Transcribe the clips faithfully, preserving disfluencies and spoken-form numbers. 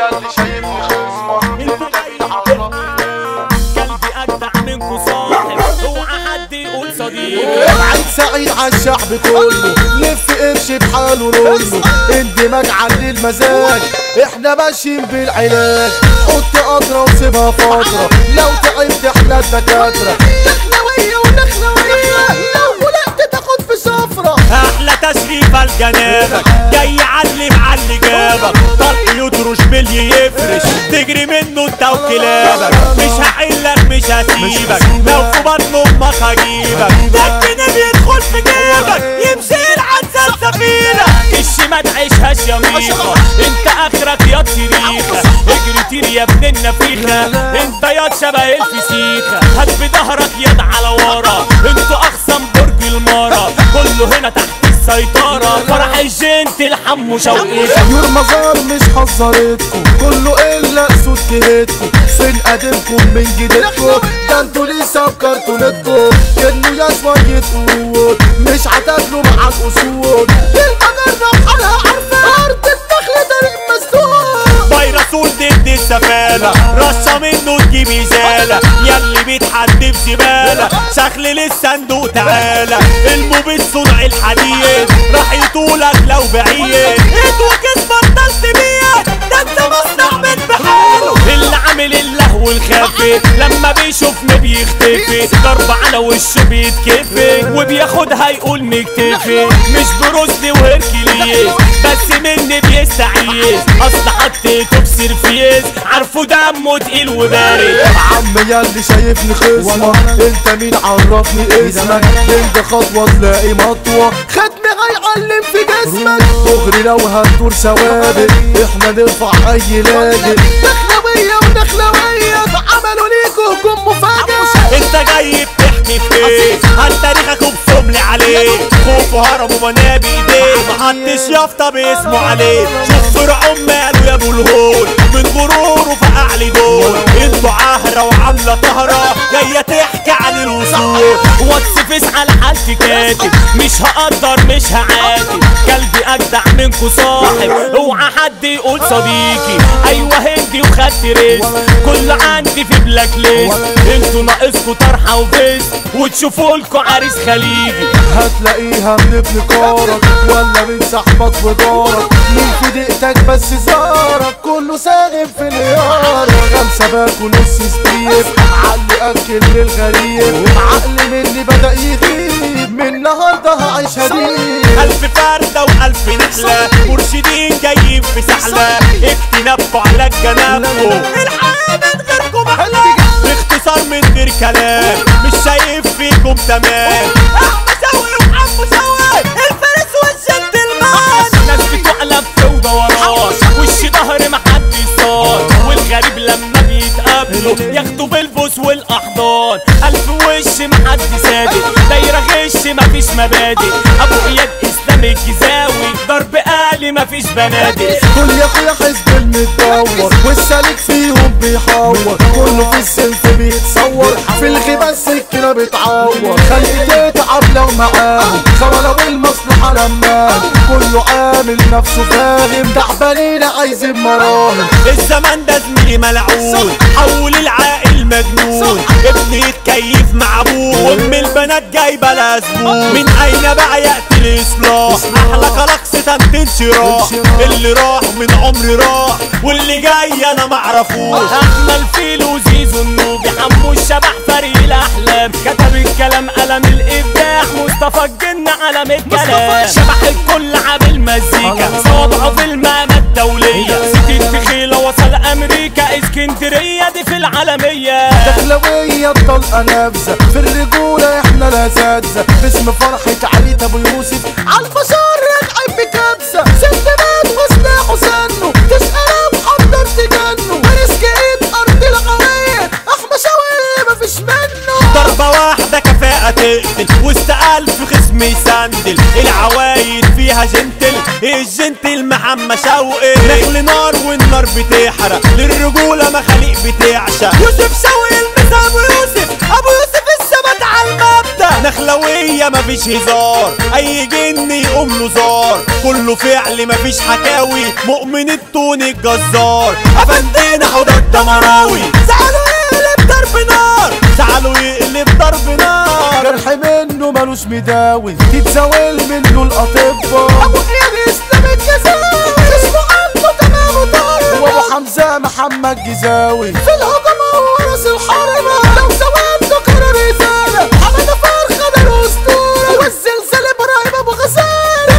ياللي شايفني خصمة انت مين عرفني؟ قلبي اجدع منكو صاحب اوعى حد يقول صديق. عيد سعيد عالشعب كله لف قرش بحاله رولو اندماج على المزاج احنا ماشيين بالعلاج حط قطرة وسيبها فترة لو تعبت احنا الدكاترة دخلوية ودخلوية لو ولقت تاخد في سفرة احلى تشريف لجنابك جاي يعلم على اللي جابك طلق يطرش ملي يفرش تجري منه انت وكلابك مش هحلك مش هسيبك لو في بطن امك هجيبك لكن بيدخل في جيبك يمشي يلعب سلسفيلة الش ما تعيشهاش يا ميخة انت اخرك يا صريخة اجري طير يا ابن النفيخة انت يا شبه الفسيخة هات بظهرك يد على ورا انتوا اخصم برج المارة كله هنا تحت السيطرة فرح الجنت الحمو شوقي طيور مزار مش حذرتكم كله الا اسود جهتكم فين قديمكم من جديدكم ده انتوا لسه بكرتونتكم كنوا يا شوية قوت مش هتاكلوا مع الاسود المجرة بحالها عارفة ارض النخل طريق مسدود فيروس ضد السفالة رشة منه تجيب ازالة ياللي بيتحدف زبالة شخل للصندوق تعالى المبيد صنع الحديد راح يطولك لو بعيد اتوكس بطلت بيه ده انت مصنع من بحاله اللي عامل اللهو الخافي لما بيشوفني بيختفي ضرب على وشه بيتكفي وبياخدها يقول مكتفي مش بروسلي وهركليز بس مني بيستعيز اصل حطيته بسرفيز عارفه دمه تقيل وبارد عم ياللي شايفني خصمة انت مين عرفني اسمك انت خطوة تلاقي مطوة ختمي هيعلم في جسمك دغري لو هتدور ثوابت احنا نرفع اي لاجئ دخلوية ودخلوية عملوا ليكوا هجوم مفاجئ انت جاي بتحكي في ايه هل تاريخك وبصملي عليه خوف وهرب ومنابي ايديه محطش يافطة باسمه عليه شوف فرعون ماله يا ابو الهول من غروره فقع لي دول انتوا عهرة وعاملة طهرة جاية تحكي عن الوصول واتسفس على حالتي كاتب مش هقدر مش هعاتب قلبي اجدع منكو صاحب اوعى حد يقول صديقي ايوه هندي وخدت رزق كل عندي في بلاك ليست انتوا ناقصكوا طرحة وفيس وتشوفوا لكوا عريس خليجي هتلاقيها من ابن كارك ولا من صاحبك ودارك مين في دقيقتك بس زارك كله ساغب في اليارة خمسة باك ونص سبيب عقلي اكل للغريب عقلي مني بدأ يغيب من النهارده هعيش هديب ألف فردة وألف نحلة مرشدين جايين في سحلة اكتنبوا على الجنابكم الحياة من غيركم أحلى باختصار من غير كلام مش شايف فيكم تمام أحمد شوقي وحمو شوقي الفارس والجنتلمان ناس بتقلب في ودورات وش ظهر محدش صار والغريب لما بيتقابلوا ياخدوا بالبوس والأحضان ألف وش محدش صادق دايرة غش مفيش مبادئ أبو إياد إسلام الجزاوي ضرب آلي مفيش بنادق كل يا اخويا حزب المتدور والسالك فيهم بيحور كله في السلف بيتصور في الغيبة السكينة بتعور خلي تتعب لو معاهم خملوا بالمصلحة لما كله عامل نفسه فاهم تعبانين عايزين مراهم الزمان ده زميلي ملعون حول العاقل مجنون ابني يتكيف مع ابوه وام البنات جايبه لها زبون من اين بقى ياتي الاصلاح احلى كلاكس تنشراح اللي راح من عمري راح واللي جاي انا معرفوش احمل فيل وزيزو النوبي حمو الشبح فريق الاحلام كتب الكلام قلم الابداع مصطفى الجن علم الكلام شبح الكل عامل مزيكا صوابعه في المهمة الدولية سيتي التخيلة وصل امريكا اسكندرية دي في العالمية دخلوية الطلقة نابذة في الرجولة احنا الاساتذة باسم فرحة علي ابو يوسف عالبشر راجعين بكبسة ست بات وسلاحه سنه تسأله محضر تجنه فارس كئيب ارض القوية احمد شوقي مفيش منه ضربة واحدة كفاءة تقتل وسط ألف خصم يسندل العوايد فيها جنتل الجنتل محمد شوقي نخل نار والنار بتحرق للرجولة مخاليق بتعشق يوسف شوقي المسا ابو يوسف ابو يوسف الثبات على المبدأ نخلوية مفيش هزار، اي جن يقوم له زار، كله فعل مفيش حكاوي، مؤمن التون الجزار، افندينا حوض الدمراوي، زعلوا يقلب ضرب نار، زعلوا يقلب ضرب نار، جرح منه ملوش مداوي، تتزاول منه الاطباء، ابو اياد اسلام الجزاوي اسمه عنده تمام وطارق، وابو حمزه محمد جزاوي في الهجمه وراس الحرمه، لو زودته قرار رساله حمد فرخه ده الاسطوره، والزلزال ابراهيم ابو غزال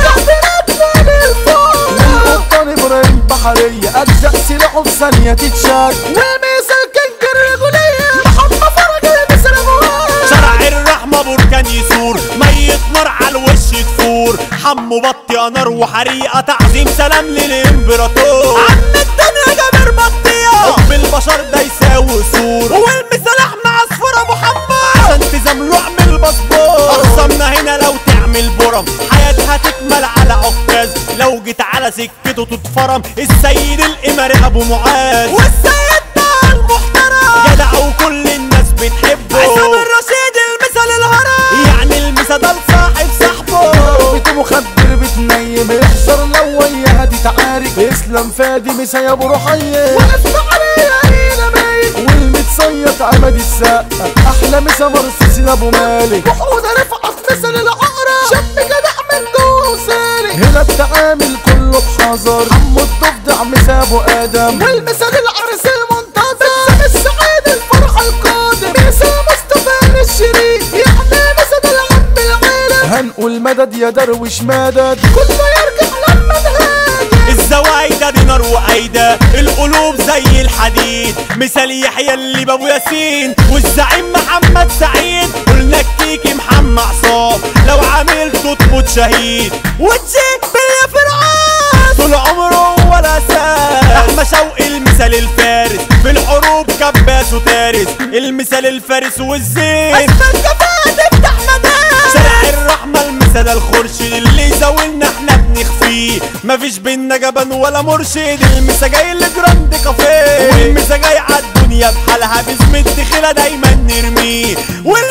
تحت الفوق، والقبطان ابراهيم بحريه اجزاء سلاحه في ثانيه تتشد، والميزه كان الرجوليه محمد فرج المثل ابواب، شارع الرحمة بركان يثور، ميت نار على الوش تفور، حمو بطي نار وحريقة، تعظيم سلام للامبراطور، عم الدنيا جابر بطية، حب البشر ده يساوي سور، والمثال احمد عصفور ابو حماد، عشان تزامله اعمل باسبور، اخصامنا هنا لو تعمل برم، حياتها تكمل على عكاز، لو جيت على سكته تتفرم، السيد الاماري ابو معاذ، والسيد ده المحترم، جدع وكل الناس بتحبه، عصام الرشيد المثال الهرم، يعني المثال ده لصاحب صاحبه، بيته مخدر بتنيم، احذر لو وياها دي تعارك، اسلام فادي مسا ابو رحيه، وقفنا عليها هنا ميت، والمتصيط عماد السقا، احلى مسا مرسوسين ابو مالك، وحوده رفعت مثل العقرب، شاب جدع من جوه وسالك، هنا التعامل كله بحذر، عمو الضفدع مسا ابو ادم، والمثال العرس المنتظر، مسا السعيد الفرحه القادم، مسا مصطفى الشريف، يعني مسا العم العيله، هنقول مدد يا درويش مدد، كله يرجع لما نهاجم، الزوايدة دي نار وأيدة، القلوب زي الحديد، مثال يحيى اللي بابو ياسين، والزعيم محمد سعيد، قلنا الكيكي محمد عصام، لو عملته تموت شهيد، وتشيك باليا فرعون، طول عمره ولا ساب، احمد شوقي المثال الفارس، في الحروب كباس وتارس، المثال الفارس والزين، اسمك كفاءة تفتح مدار، شارع الرحمة المثال الخرشد، اللي يزاولنا احنا بنخفيه، مفيش بينا جبن ولا مرشد، المسا جاي لجراند كافيه، والمسا جاي عالدنيا بحالها، باسم الدخيلة دايما نرميه.